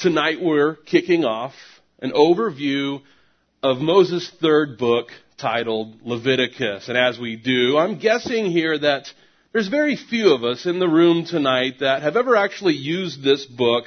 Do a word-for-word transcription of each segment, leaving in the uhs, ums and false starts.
Tonight we're kicking off an overview of Moses' third book titled Leviticus. And as we do, I'm guessing here that there's very few of us in the room tonight that have ever actually used this book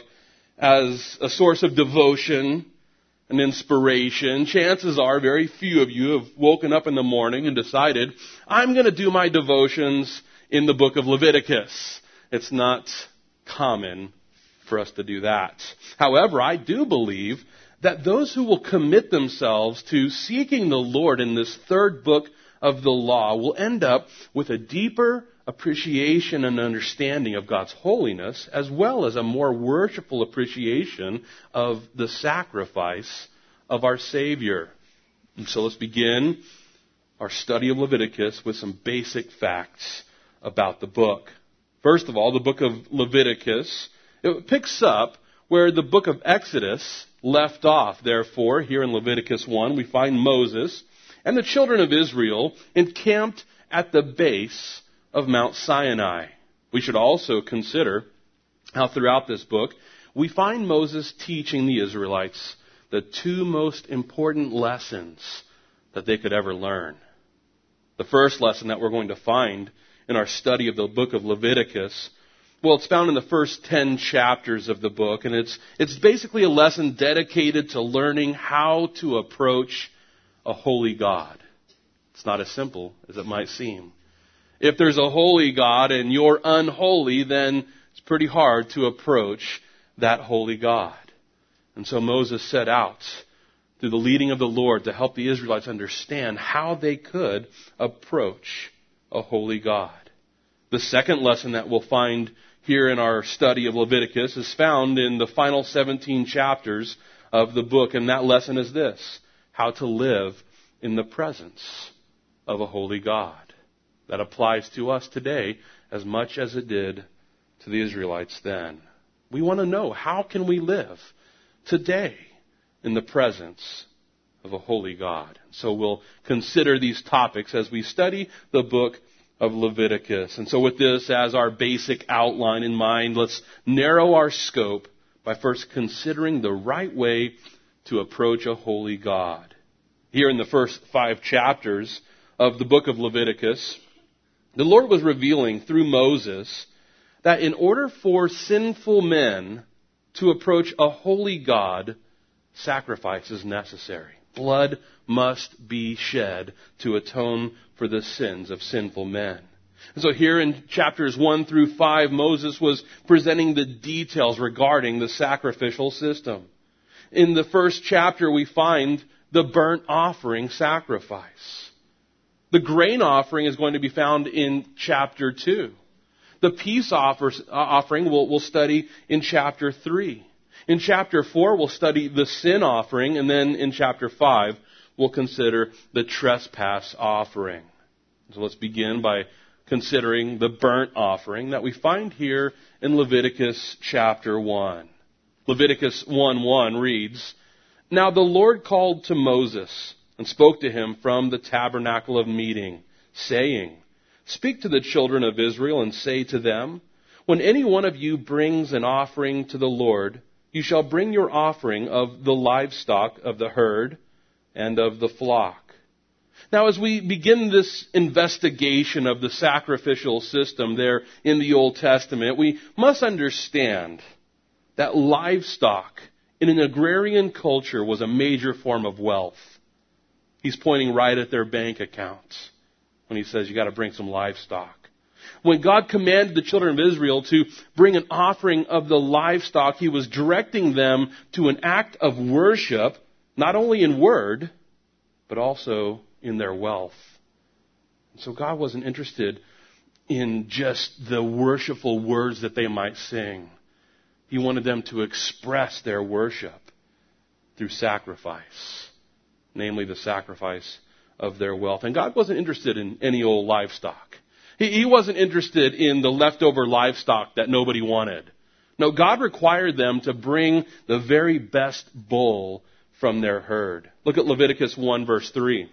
as a source of devotion and inspiration. Chances are very few of you have woken up in the morning and decided, I'm going to do my devotions in the book of Leviticus. It's not common for us to do that. However, I do believe that those who will commit themselves to seeking the Lord in this third book of the law will end up with a deeper appreciation and understanding of God's holiness, as well as a more worshipful appreciation of the sacrifice of our Savior. And so let's begin our study of Leviticus with some basic facts about the book. First of all, the book of Leviticus, it picks up where the book of Exodus left off. Therefore, here in Leviticus one, we find Moses and the children of Israel encamped at the base of Mount Sinai. We should also consider how throughout this book, we find Moses teaching the Israelites the two most important lessons that they could ever learn. The first lesson that we're going to find in our study of the book of Leviticus, well, it's found in the first ten chapters of the book, and it's it's basically a lesson dedicated to learning how to approach a holy God. It's not as simple as it might seem. If there's a holy God and you're unholy, then it's pretty hard to approach that holy God. And so Moses set out through the leading of the Lord to help the Israelites understand how they could approach a holy God. The second lesson that we'll find here in our study of Leviticus is found in the final seventeen chapters of the book, and that lesson is this: how to live in the presence of a holy God. That applies to us today as much as it did to the Israelites then. We want to know, how can we live today in the presence of a holy God? So we'll consider these topics as we study the book of Leviticus. And so with this as our basic outline in mind, let's narrow our scope by first considering the right way to approach a holy God. Here in the first five chapters of the book of Leviticus, the Lord was revealing through Moses that in order for sinful men to approach a holy God, sacrifice is necessary. Blood must be shed to atone for the sins of sinful men. And so here in chapters one through five, Moses was presenting the details regarding the sacrificial system. In the first chapter, we find the burnt offering sacrifice. The grain offering is going to be found in chapter two. The peace offers, uh, offering we'll, we'll study in chapter three. In chapter four, we'll study the sin offering, and then in chapter five, we'll consider the trespass offering. So let's begin by considering the burnt offering that we find here in Leviticus chapter one. Leviticus one one reads, "Now the Lord called to Moses and spoke to him from the tabernacle of meeting, saying, Speak to the children of Israel and say to them, When any one of you brings an offering to the Lord, you shall bring your offering of the livestock of the herd and of the flock." Now, as we begin this investigation of the sacrificial system there in the Old Testament, we must understand that livestock in an agrarian culture was a major form of wealth. He's pointing right at their bank accounts when he says you got to bring some livestock. When God commanded the children of Israel to bring an offering of the livestock, He was directing them to an act of worship, not only in word, but also in their wealth. So God wasn't interested in just the worshipful words that they might sing. He wanted them to express their worship through sacrifice, namely the sacrifice of their wealth. And God wasn't interested in any old livestock. He, he wasn't interested in the leftover livestock that nobody wanted. No, God required them to bring the very best bull from their herd. Look at Leviticus one verse three.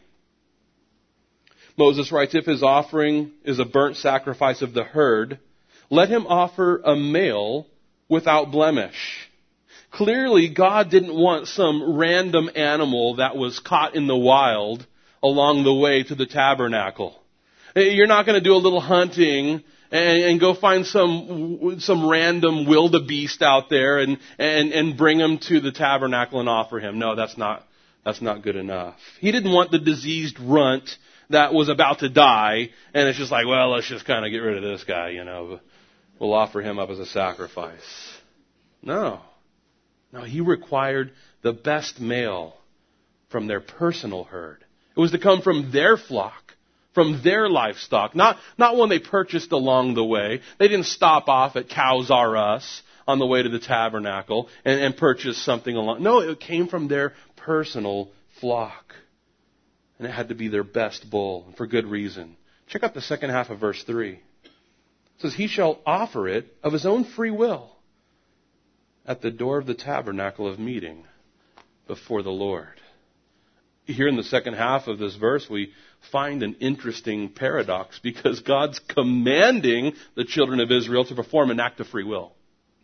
Moses writes, "If his offering is a burnt sacrifice of the herd, let him offer a male without blemish, clearly God didn't want some random animal that was caught in the wild along the way to the tabernacle. You're not going to do a little hunting and, and go find some some random wildebeest out there and, and, and bring him to the tabernacle and offer him. No, that's not that's not good enough. He didn't want the diseased runt that was about to die, and it's just like, well, let's just kind of get rid of this guy, you know. We'll offer him up as a sacrifice. No. No, he required the best male from their personal herd. It was to come from their flock, from their livestock, not, not one they purchased along the way. They didn't stop off at Cows R Us on the way to the tabernacle and, and purchase something along. No, it came from their personal flock. And it had to be their best bull, and for good reason. Check out the second half of verse three. It says, he shall offer it of his own free will at the door of the tabernacle of meeting before the Lord. Here in the second half of this verse, we find an interesting paradox because God's commanding the children of Israel to perform an act of free will.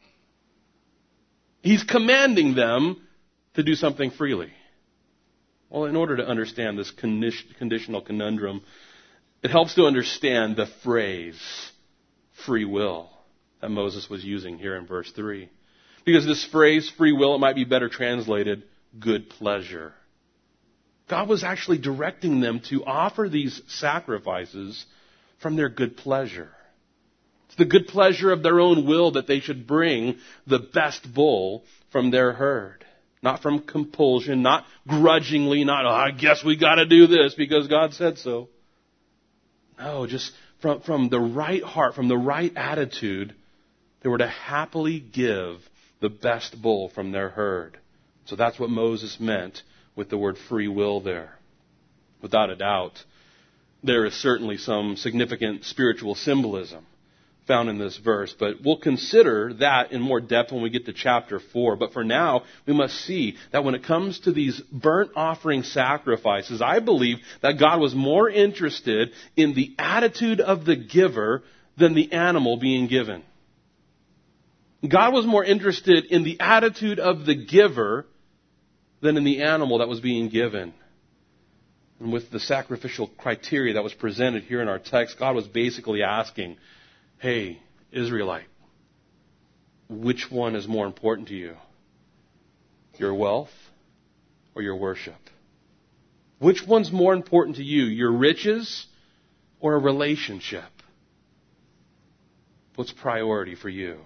He's commanding them to do something freely. Well, in order to understand this conditional conundrum, it helps to understand the phrase free will that Moses was using here in verse three. Because this phrase, free will, it might be better translated, good pleasure. God was actually directing them to offer these sacrifices from their good pleasure. It's the good pleasure of their own will that they should bring the best bull from their herd. Not from compulsion, not grudgingly, not, oh, I guess we got to do this because God said so. No, just from, from the right heart, from the right attitude, they were to happily give the best bull from their herd. So that's what Moses meant with the word free will there. Without a doubt, there is certainly some significant spiritual symbolism found in this verse, but we'll consider that in more depth when we get to chapter four. But for now, we must see that when it comes to these burnt offering sacrifices, I believe that God was more interested in the attitude of the giver than the animal being given. God was more interested in the attitude of the giver than in the animal that was being given. And with the sacrificial criteria that was presented here in our text, God was basically asking, hey, Israelite, which one is more important to you? Your wealth or your worship? Which one's more important to you? Your riches or a relationship? What's priority for you?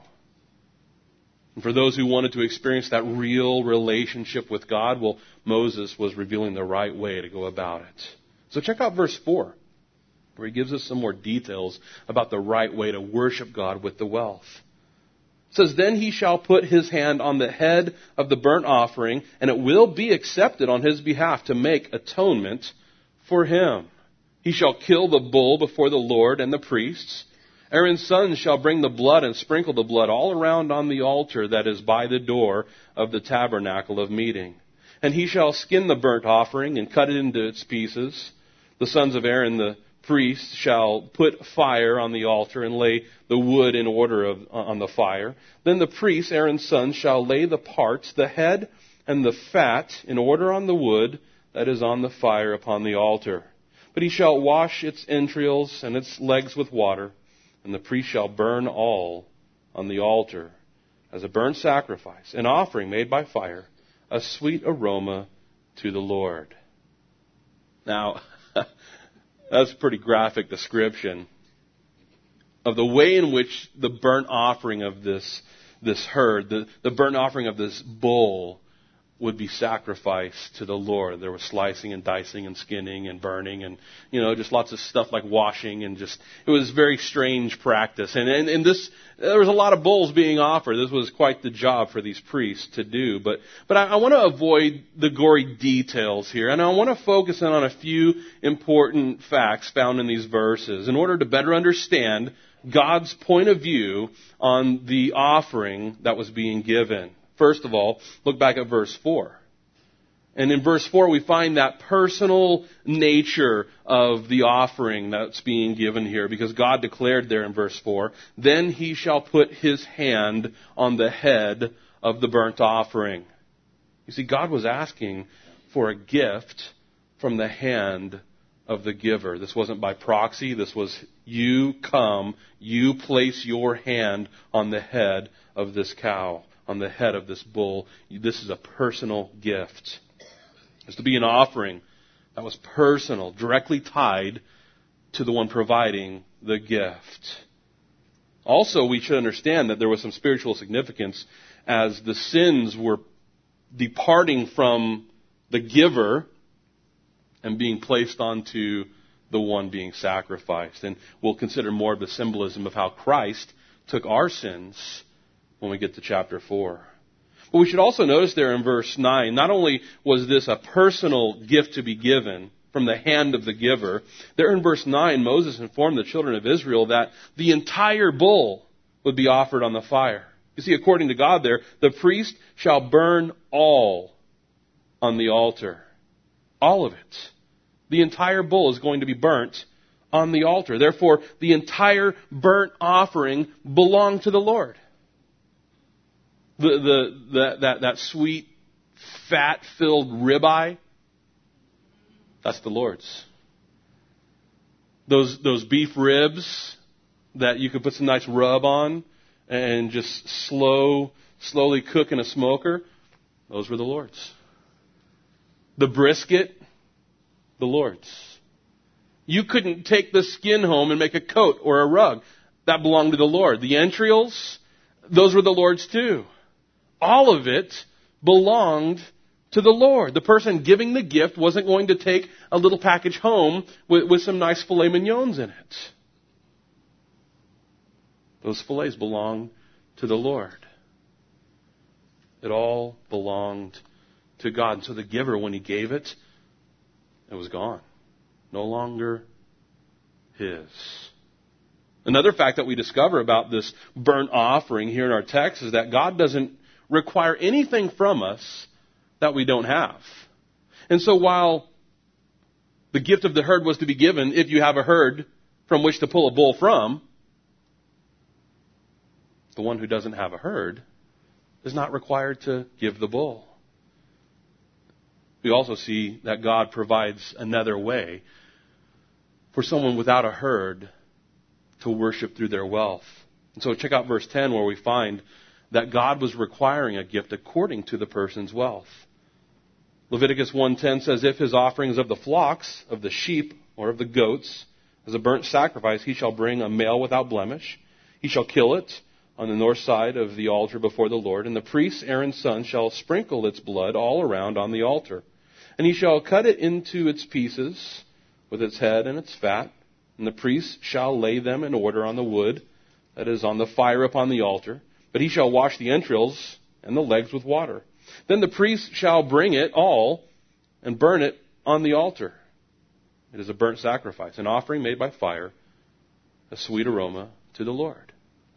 And for those who wanted to experience that real relationship with God, well, Moses was revealing the right way to go about it. So check out verse four, where he gives us some more details about the right way to worship God with the wealth. It says, then he shall put his hand on the head of the burnt offering, and it will be accepted on his behalf to make atonement for him. He shall kill the bull before the Lord and the priests. Aaron's sons shall bring the blood and sprinkle the blood all around on the altar that is by the door of the tabernacle of meeting. And he shall skin the burnt offering and cut it into its pieces. The sons of Aaron, the priests, shall put fire on the altar and lay the wood in order of, on the fire. Then the priests, Aaron's sons, shall lay the parts, the head and the fat, in order on the wood that is on the fire upon the altar. But he shall wash its entrails and its legs with water. And the priest shall burn all on the altar as a burnt sacrifice, an offering made by fire, a sweet aroma to the Lord. Now, that's a pretty graphic description of the way in which the burnt offering of this, this herd, the, the burnt offering of this bull, would be sacrificed to the Lord. There was slicing and dicing and skinning and burning and, you know, just lots of stuff like washing and just, it was very strange practice. And, and, and this, there was a lot of bulls being offered. This was quite the job for these priests to do. But, but I, I want to avoid the gory details here. And I want to focus in on a few important facts found in these verses in order to better understand God's point of view on the offering that was being given. First of all, look back at verse four. And in verse four, we find that personal nature of the offering that's being given here, because God declared there in verse four, then he shall put his hand on the head of the burnt offering. You see, God was asking for a gift from the hand of the giver. This wasn't by proxy. This was you come, you place your hand on the head of this cow, on the head of this bull. This is a personal gift. It's to be an offering that was personal, directly tied to the one providing the gift. Also, we should understand that there was some spiritual significance as the sins were departing from the giver and being placed onto the one being sacrificed. And we'll consider more of the symbolism of how Christ took our sins when we get to chapter four. But we should also notice there in verse nine, not only was this a personal gift to be given from the hand of the giver, there in verse nine, Moses informed the children of Israel that the entire bull would be offered on the fire. You see, according to God there, the priest shall burn all on the altar. All of it. The entire bull is going to be burnt on the altar. Therefore, the entire burnt offering belonged to the Lord. The, the, the, that, that sweet, fat-filled ribeye, that's the Lord's. Those, those beef ribs that you could put some nice rub on and just slow, slowly cook in a smoker, those were the Lord's. The brisket, the Lord's. You couldn't take the skin home and make a coat or a rug. That belonged to the Lord. The entrails, those were the Lord's too. All of it belonged to the Lord. The person giving the gift wasn't going to take a little package home with, with some nice filet mignons in it. Those fillets belonged to the Lord. It all belonged to God. And so the giver, when he gave it, it was gone. No longer his. Another fact that we discover about this burnt offering here in our text is that God doesn't require anything from us that we don't have. And so while the gift of the herd was to be given if you have a herd from which to pull a bull from, the one who doesn't have a herd is not required to give the bull. We also see that God provides another way for someone without a herd to worship through their wealth. And so check out verse ten where we find that God was requiring a gift according to the person's wealth. Leviticus one ten says, if his offerings of the flocks, of the sheep, or of the goats, as a burnt sacrifice, he shall bring a male without blemish. He shall kill it on the north side of the altar before the Lord, and the priest, Aaron's son, shall sprinkle its blood all around on the altar. And he shall cut it into its pieces with its head and its fat, and the priest shall lay them in order on the wood that is on the fire upon the altar. But he shall wash the entrails and the legs with water. Then the priest shall bring it all and burn it on the altar. It is a burnt sacrifice, an offering made by fire, a sweet aroma to the Lord.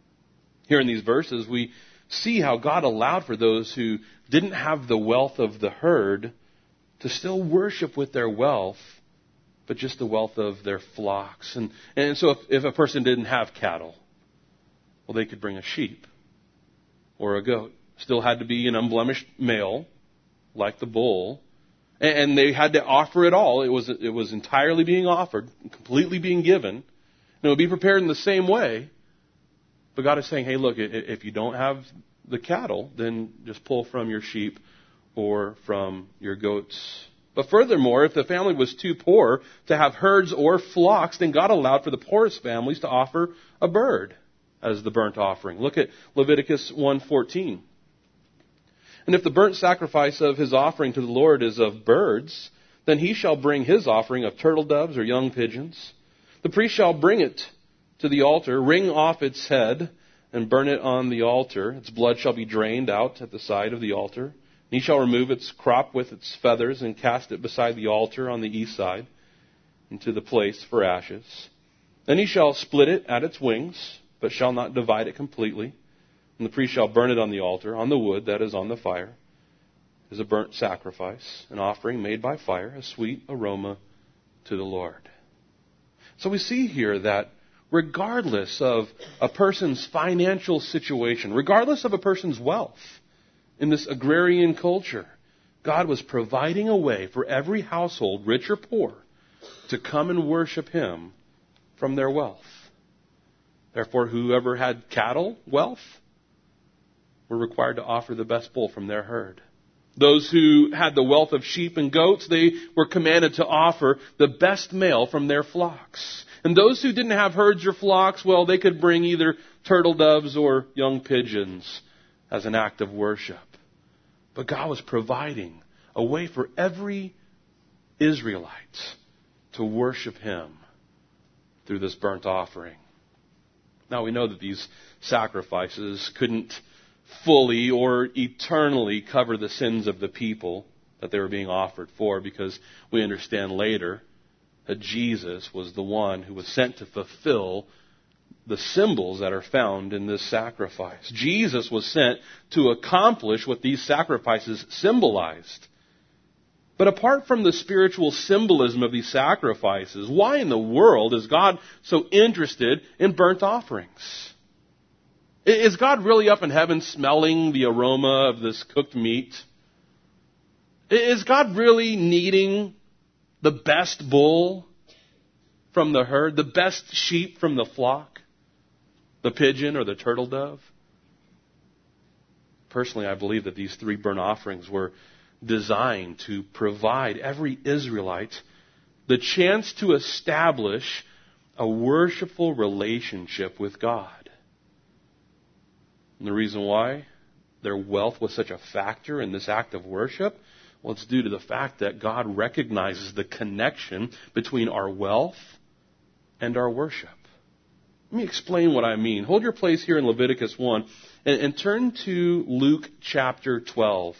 Here in these verses, we see how God allowed for those who didn't have the wealth of the herd to still worship with their wealth, but just the wealth of their flocks. And, and so if, if a person didn't have cattle, well, they could bring a sheep or a goat. Still had to be an unblemished male, like the bull. And, and they had to offer it all. It was, it was entirely being offered, completely being given. And it would be prepared in the same way. But God is saying, hey, look, if you don't have the cattle, then just pull from your sheep or from your goats. But furthermore, if the family was too poor to have herds or flocks, then God allowed for the poorest families to offer a bird as the burnt offering. Look at Leviticus one fourteen. And if the burnt sacrifice of his offering to the Lord is of birds, then he shall bring his offering of turtle doves or young pigeons. The priest shall bring it to the altar, wring off its head, and burn it on the altar. Its blood shall be drained out at the side of the altar. And he shall remove its crop with its feathers and cast it beside the altar on the east side into the place for ashes. Then he shall split it at its wings, but shall not divide it completely. And the priest shall burn it on the altar, on the wood that is on the fire. It is a burnt sacrifice, an offering made by fire, a sweet aroma to the Lord. So we see here that regardless of a person's financial situation, regardless of a person's wealth, in this agrarian culture, God was providing a way for every household, rich or poor, to come and worship Him from their wealth. Therefore, whoever had cattle, wealth, were required to offer the best bull from their herd. Those who had the wealth of sheep and goats, they were commanded to offer the best male from their flocks. And those who didn't have herds or flocks, well, they could bring either turtle doves or young pigeons as an act of worship. But God was providing a way for every Israelite to worship Him through this burnt offering. Now we know that these sacrifices couldn't fully or eternally cover the sins of the people that they were being offered for, because we understand later that Jesus was the one who was sent to fulfill the symbols that are found in this sacrifice. Jesus was sent to accomplish what these sacrifices symbolized. But apart from the spiritual symbolism of these sacrifices, why in the world is God so interested in burnt offerings? Is God really up in heaven smelling the aroma of this cooked meat? Is God really needing the best bull from the herd, the best sheep from the flock, the pigeon or the turtle dove? Personally, I believe that these three burnt offerings were designed to provide every Israelite the chance to establish a worshipful relationship with God. And the reason why their wealth was such a factor in this act of worship, well, it's due to the fact that God recognizes the connection between our wealth and our worship. Let me explain what I mean. Hold your place here in Leviticus one and, and turn to Luke chapter twelve.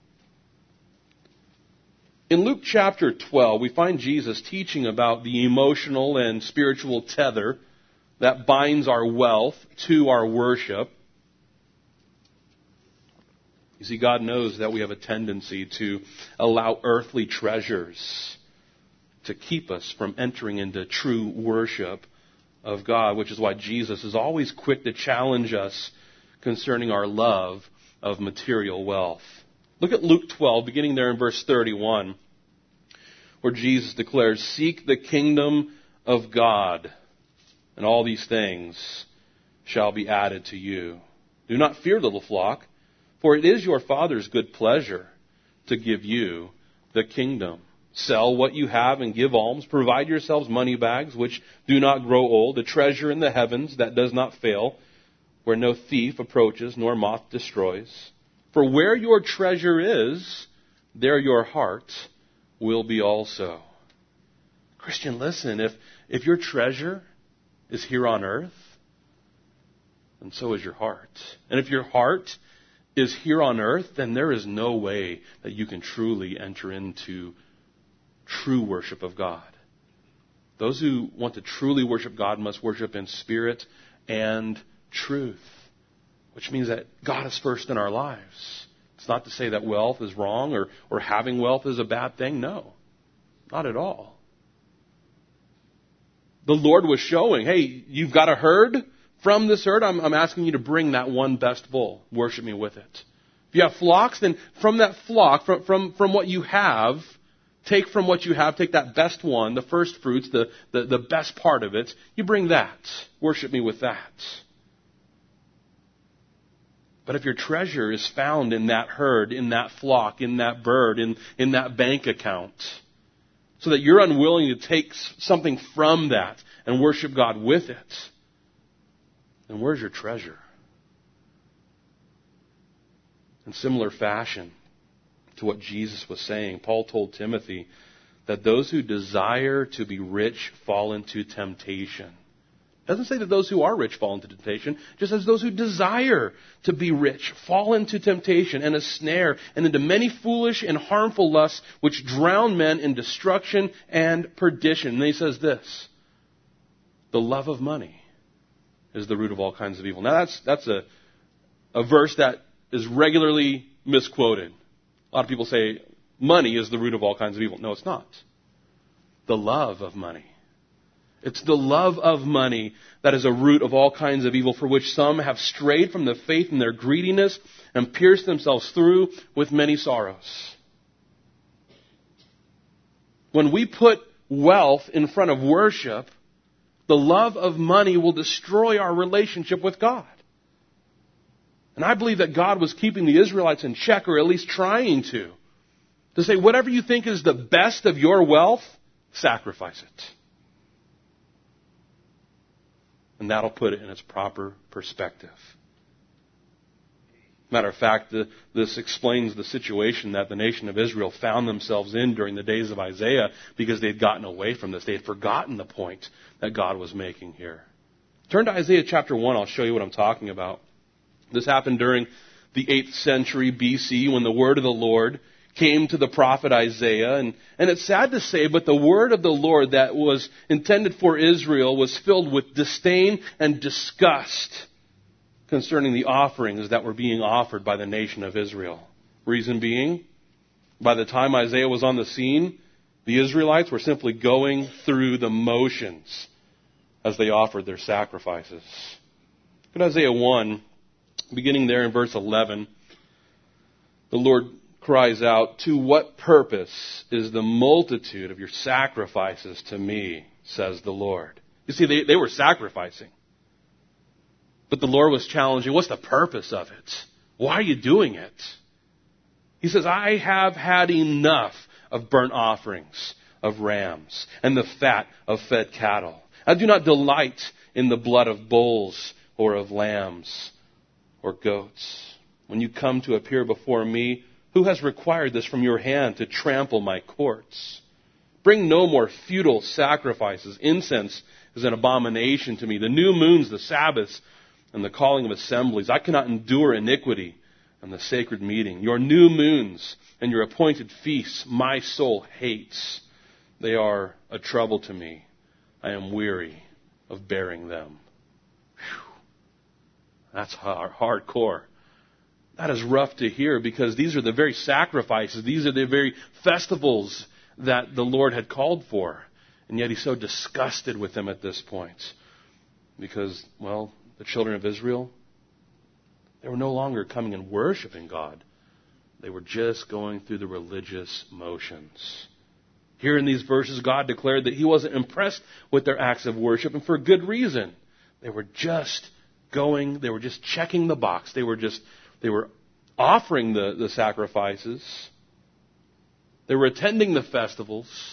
In Luke chapter twelve, we find Jesus teaching about the emotional and spiritual tether that binds our wealth to our worship. You see, God knows that we have a tendency to allow earthly treasures to keep us from entering into true worship of God, which is why Jesus is always quick to challenge us concerning our love of material wealth. Look at Luke twelve, beginning there in verse thirty-one, where Jesus declares, "Seek the kingdom of God, and all these things shall be added to you. Do not fear, little flock, for it is your Father's good pleasure to give you the kingdom. Sell what you have and give alms. Provide yourselves money bags which do not grow old, a treasure in the heavens that does not fail, where no thief approaches nor moth destroys. For where your treasure is, there your heart will be also." Christian, listen, if, if your treasure is here on earth, then so is your heart. And if your heart is here on earth, then there is no way that you can truly enter into true worship of God. Those who want to truly worship God must worship in spirit and truth, which means that God is first in our lives. It's not to say that wealth is wrong or, or having wealth is a bad thing. No, not at all. The Lord was showing, hey, you've got a herd. From this herd, I'm, I'm asking you to bring that one best bull. Worship me with it. If you have flocks, then from that flock, from, from, from what you have, take from what you have, take that best one, the first fruits, the, the, the best part of it, you bring that. Worship me with that. But if your treasure is found in that herd, in that flock, in that bird, in, in that bank account, so that you're unwilling to take something from that and worship God with it, then where's your treasure? In similar fashion to what Jesus was saying, Paul told Timothy that those who desire to be rich fall into temptation. It doesn't say that those who are rich fall into temptation. It just says those who desire to be rich fall into temptation and a snare and into many foolish and harmful lusts which drown men in destruction and perdition. And then he says this: the love of money is the root of all kinds of evil. Now that's that's a, a verse that is regularly misquoted. A lot of people say money is the root of all kinds of evil. No, it's not. The love of money It's the love of money that is a root of all kinds of evil, for which some have strayed from the faith in their greediness and pierced themselves through with many sorrows. When we put wealth in front of worship, the love of money will destroy our relationship with God. And I believe that God was keeping the Israelites in check, or at least trying to. To say, whatever you think is the best of your wealth, sacrifice it. And that'll put it in its proper perspective. Matter of fact, the, this explains the situation that the nation of Israel found themselves in during the days of Isaiah, because they'd gotten away from this. They had forgotten the point that God was making here. Turn to Isaiah chapter one. I'll show you what I'm talking about. This happened during the eighth century B C, when the word of the Lord came to the prophet Isaiah. And, and it's sad to say, but the word of the Lord that was intended for Israel was filled with disdain and disgust concerning the offerings that were being offered by the nation of Israel. Reason being, by the time Isaiah was on the scene, the Israelites were simply going through the motions as they offered their sacrifices. In Isaiah one, beginning there in verse eleven, the Lord cries out, "To what purpose is the multitude of your sacrifices to me, says the Lord." You see, they, they were sacrificing. But the Lord was challenging, what's the purpose of it? Why are you doing it? He says, I have had enough of burnt offerings of rams and the fat of fed cattle. I do not delight in the blood of bulls or of lambs or goats. When you come to appear before me, who has required this from your hand to trample my courts? Bring no more futile sacrifices. Incense is an abomination to me. The new moons, the Sabbaths, and the calling of assemblies. I cannot endure iniquity and the sacred meeting. Your new moons and your appointed feasts, my soul hates. They are a trouble to me. I am weary of bearing them. Whew. That's hard, hardcore. That is rough to hear, because these are the very sacrifices, these are the very festivals that the Lord had called for. And yet he's so disgusted with them at this point. Because, well, the children of Israel, they were no longer coming and worshiping God. They were just going through the religious motions. Here in these verses, God declared that he wasn't impressed with their acts of worship, and for good reason. They were just going, they were just checking the box. They were just, they were offering the, the sacrifices. They were attending the festivals,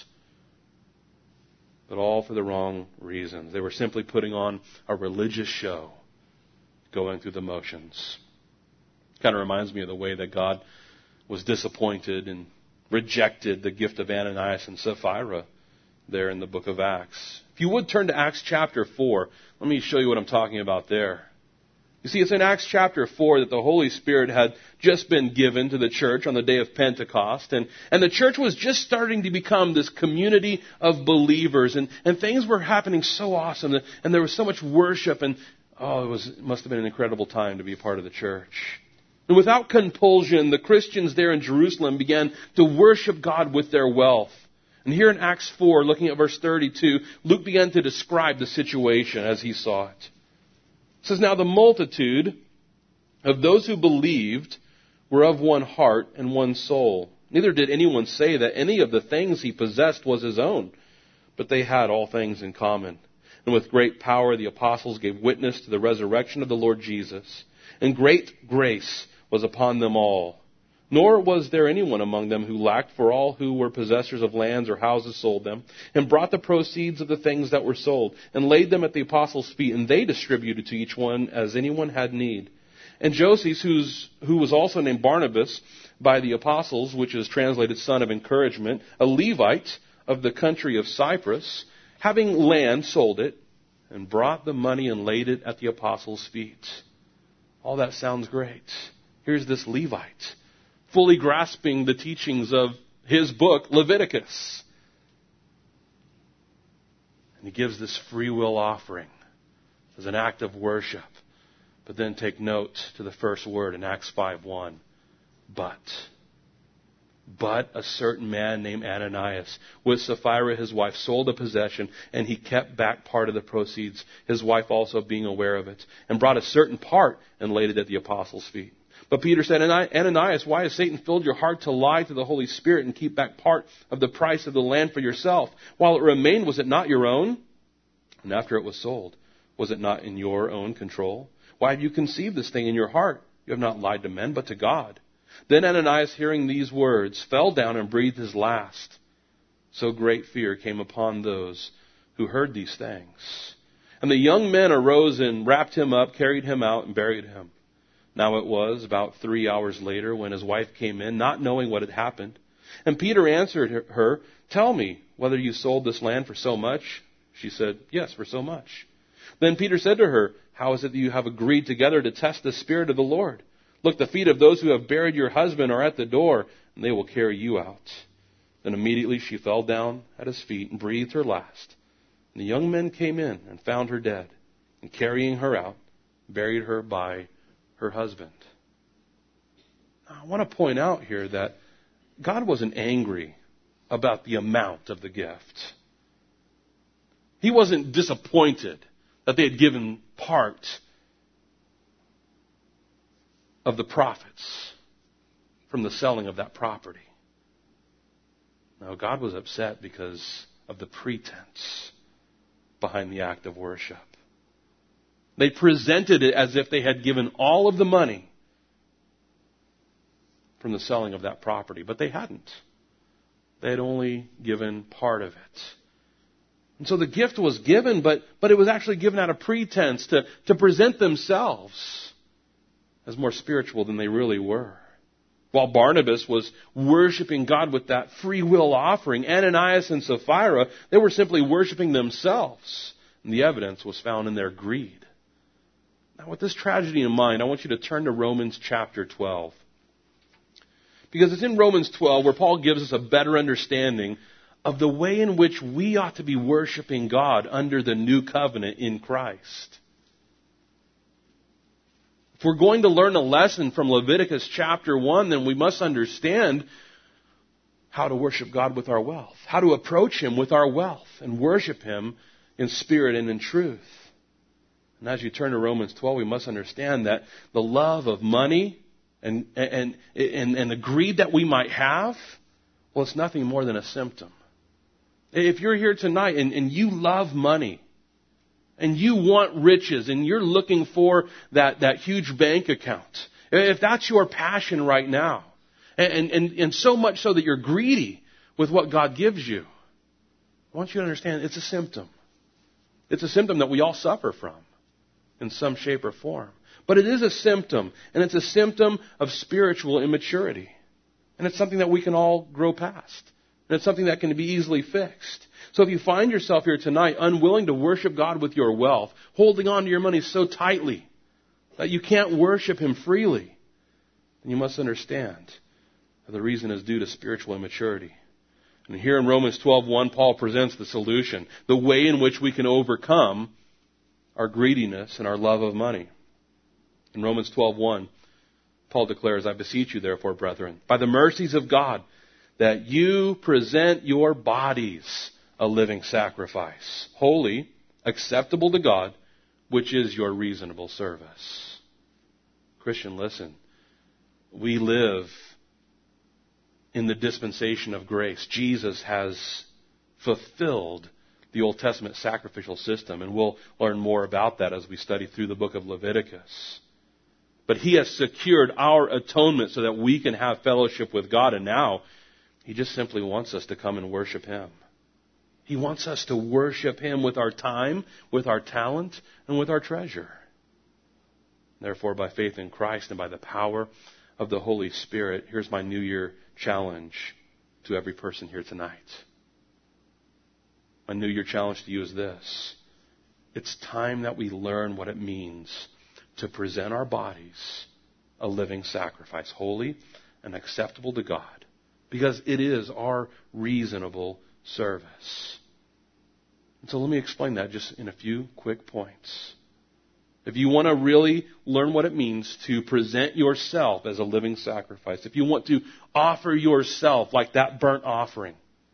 but all for the wrong reasons. They were simply putting on a religious show, going through the motions. Kind of reminds me of the way that God was disappointed and rejected the gift of Ananias and Sapphira there in the book of Acts. If you would turn to Acts chapter four, let me show you what I'm talking about there. You see, it's in Acts chapter four that the Holy Spirit had just been given to the church on the day of Pentecost. And, and the church was just starting to become this community of believers. And, and things were happening so awesome. And, and there was so much worship. And oh, it was it must have been an incredible time to be a part of the church. And without compulsion, the Christians there in Jerusalem began to worship God with their wealth. And here in Acts four, looking at verse thirty-two, Luke began to describe the situation as he saw it. It says, "Now the multitude of those who believed were of one heart and one soul. Neither did anyone say that any of the things he possessed was his own, but they had all things in common. And with great power the apostles gave witness to the resurrection of the Lord Jesus. And great grace was upon them all. Nor was there anyone among them who lacked, for all who were possessors of lands or houses sold them, and brought the proceeds of the things that were sold, and laid them at the apostles' feet, and they distributed to each one as anyone had need. And Joses, who's, who was also named Barnabas by the apostles, which is translated son of encouragement, a Levite of the country of Cyprus, having land, sold it, and brought the money and laid it at the apostles' feet." All that sounds great. Here's this Levite, fully grasping the teachings of his book, Leviticus. And he gives this free will offering as an act of worship. But then take note to the first word in Acts five one. But. But a certain man named Ananias, with Sapphira his wife, sold a possession, and he kept back part of the proceeds, his wife also being aware of it, and brought a certain part and laid it at the apostles' feet. But Peter said, Ananias, why has Satan filled your heart to lie to the Holy Spirit and keep back part of the price of the land for yourself? While it remained, was it not your own? And after it was sold, was it not in your own control? Why have you conceived this thing in your heart? You have not lied to men, but to God. Then Ananias, hearing these words, fell down and breathed his last. So great fear came upon those who heard these things. And the young men arose and wrapped him up, carried him out, and buried him. Now it was about three hours later when his wife came in, not knowing what had happened. And Peter answered her, tell me whether you sold this land for so much. She said, yes, for so much. Then Peter said to her, how is it that you have agreed together to test the Spirit of the Lord? Look, the feet of those who have buried your husband are at the door, and they will carry you out. Then immediately she fell down at his feet and breathed her last. And the young men came in and found her dead, and carrying her out, buried her by her husband. Now, I want to point out here that God wasn't angry about the amount of the gift. He wasn't disappointed that they had given part of the profits from the selling of that property. No, God was upset because of the pretense behind the act of worship. They presented it as if they had given all of the money from the selling of that property, but they hadn't. They had only given part of it. And so the gift was given, but, but it was actually given out of pretense to, to present themselves as more spiritual than they really were. While Barnabas was worshiping God with that free will offering, Ananias and Sapphira, they were simply worshiping themselves. And the evidence was found in their greed. Now, with this tragedy in mind, I want you to turn to Romans chapter twelve. Because it's in Romans twelve where Paul gives us a better understanding of the way in which we ought to be worshiping God under the new covenant in Christ. If we're going to learn a lesson from Leviticus chapter one, then we must understand how to worship God with our wealth, how to approach Him with our wealth and worship Him in spirit and in truth. And as you turn to Romans twelve, we must understand that the love of money and, and, and, and the greed that we might have, well, it's nothing more than a symptom. If you're here tonight and, and you love money, and you want riches, and you're looking for that, that huge bank account, if that's your passion right now, and, and, and so much so that you're greedy with what God gives you, I want you to understand it's a symptom. It's a symptom that we all suffer from in some shape or form. But it is a symptom, and it's a symptom of spiritual immaturity. And it's something that we can all grow past. And it's something that can be easily fixed. So if you find yourself here tonight unwilling to worship God with your wealth, holding on to your money so tightly that you can't worship Him freely, then you must understand that the reason is due to spiritual immaturity. And here in Romans twelve one, Paul presents the solution, the way in which we can overcome our greediness and our love of money. In Romans twelve one, Paul declares, I beseech you therefore, brethren, by the mercies of God, that you present your bodies a living sacrifice, holy, acceptable to God, which is your reasonable service. Christian, listen. We live in the dispensation of grace. Jesus has fulfilled the Old Testament sacrificial system, and we'll learn more about that as we study through the book of Leviticus. But He has secured our atonement so that we can have fellowship with God, and now He just simply wants us to come and worship Him. He wants us to worship Him with our time, with our talent, and with our treasure. Therefore, by faith in Christ and by the power of the Holy Spirit, here's my New Year challenge to every person here tonight. My New Year challenge to you is this. It's time that we learn what it means to present our bodies a living sacrifice, holy and acceptable to God, because it is our reasonable service. And so let me explain that just in a few quick points. If you want to really learn what it means to present yourself as a living sacrifice, if you want to offer yourself like that burnt offering,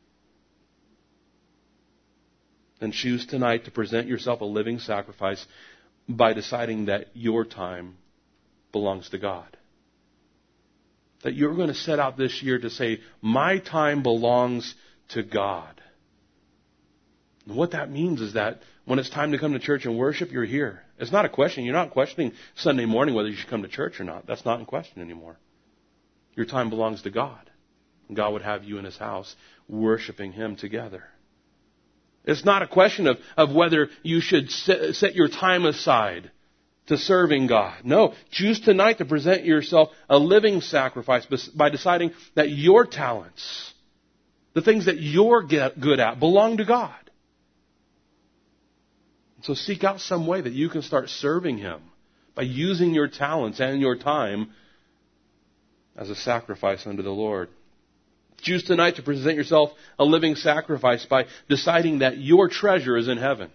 then choose tonight to present yourself a living sacrifice by deciding that your time belongs to God. That you're going to set out this year to say, my time belongs to God. And what that means is that when it's time to come to church and worship, you're here. It's not a question. You're not questioning Sunday morning whether you should come to church or not. That's not in question anymore. Your time belongs to God. And God would have you in His house worshiping Him together. It's not a question of, of whether you should set, set your time aside to serving God. No, choose tonight to present yourself a living sacrifice by deciding that your talents, the things that you're good at, belong to God. So seek out some way that you can start serving Him by using your talents and your time as a sacrifice unto the Lord. Choose tonight to present yourself a living sacrifice by deciding that your treasure is in heaven.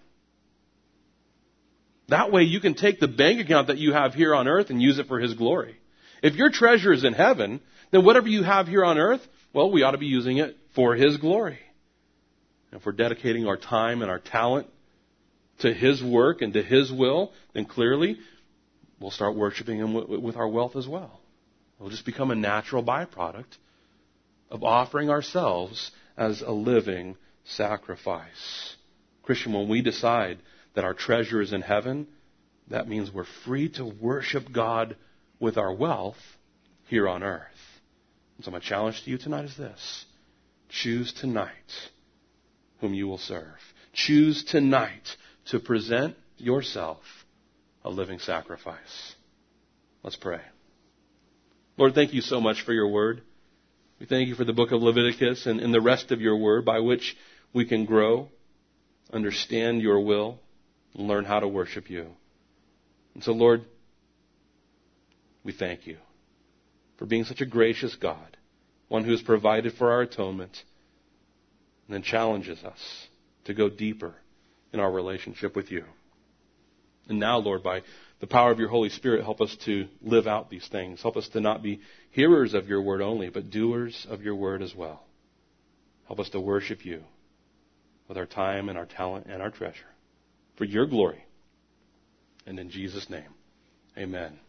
That way you can take the bank account that you have here on earth and use it for His glory. If your treasure is in heaven, then whatever you have here on earth, well, we ought to be using it for His glory. And if we're dedicating our time and our talent to His work and to His will, then clearly we'll start worshiping Him with our wealth as well. It'll just become a natural byproduct of offering ourselves as a living sacrifice. Christian, when we decide that our treasure is in heaven, that means we're free to worship God with our wealth here on earth. And so my challenge to you tonight is this. Choose tonight whom you will serve. Choose tonight to present yourself a living sacrifice. Let's pray. Lord, thank you so much for your word. We thank you for the book of Leviticus and, and the rest of your word by which we can grow, understand your will, and learn how to worship you. And so, Lord, we thank you for being such a gracious God, one who has provided for our atonement and then challenges us to go deeper in our relationship with you. And now, Lord, by the power of your Holy Spirit, help us to live out these things. Help us to not be hearers of your word only, but doers of your word as well. Help us to worship you with our time and our talent and our treasure for your glory. And in Jesus' name, amen.